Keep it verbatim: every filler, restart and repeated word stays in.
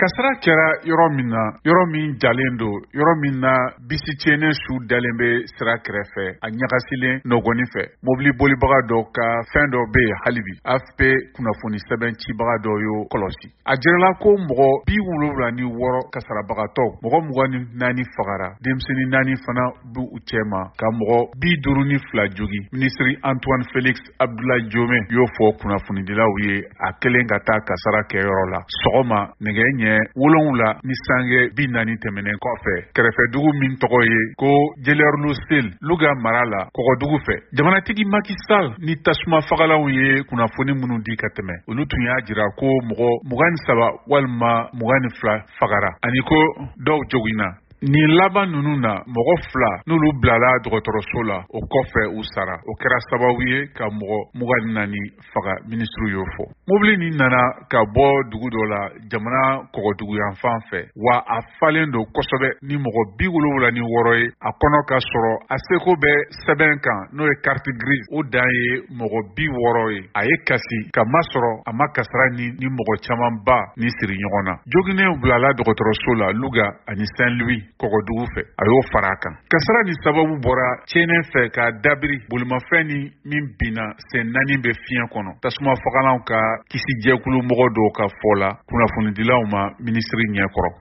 kasara kɛra yɔrɔ min na yɔrɔ min jalen don yɔrɔ min na bisi tiɲɛnen su dalen bɛ sira kɛrɛfɛ a ɲagasilen nɔgɔnin fɛ mobili bolibaga dɔ ka fɛn dɔ bɛ yen halibi A F P kunnafoni sɛbɛn cibaga dɔ y'o kɔlɔsi a jirala ko mɔgɔ bi wolonwula ni wɔɔrɔ kasarabagatɔ mɔgɔ mugan ni naani fagara denmisɛnnin naani fana bu u cɛ ma ka mɔgɔ bi duuru ni fila jogi minisiri Antoine Félix Abdoulaye Diome y'o fɔ kunnafonidilaw ye a kelen ka taa kasara kɛyɔrɔ la sɔgɔma nɛgɛ ɲɛ wolonwula ni sange bi naani tɛmɛnen kɔfɛ kɛrɛfɛdugu min tɔgɔ ye ko Jeliyɔrɔlu Sel Luga mara la kɔgɔdugu fɛ jamanatigi Macky Sall ni tasuma fagalanw ye kunnafoni minnu di ka tɛmɛ olu tun y'a jira ko mɔgɔ mugan ni saba walima mugan ni fila fagara ani ko dɔw joginna nin laban ninnu na mɔgɔ fila n'olu bilala dɔgɔtɔrɔso la o kɔfɛ u sara o kɛra sababu ye ka mɔgɔ mugan ni naani faga minisiriw y'o fɔ mobili nin nana ka bɔ dugu dɔ la jamana kɔgɔdugu yanfan fɛ wa a falen don kosɛbɛ ni mɔgɔ bi wolonwula ni wɔɔrɔ ye a kɔnɔ ka sɔrɔ a seko bɛ sɛbɛn kan n'o ye carte grise o dan ye mɔgɔ bi wɔɔrɔ ye a ye kasi ka masɔrɔ a ma kasara ni ni mɔgɔ caman ba ni siri ɲɔgɔn na joginnenw bilala dɔgɔtɔrɔso la Luga ani Saint-Louis kɔgɔdugu fɛ a y'o fara a kan kasara ni sababu bɔra tiɲɛnen fɛ ka dabiri bolimafɛn ni min binna sen naani bɛ fiɲɛ kɔnɔ tasuma fagalanw ka kisi jɛkulu mɔgɔ dɔw ka fɔ la kunnafonidilaw ma minisiri ɲɛkɔrɔ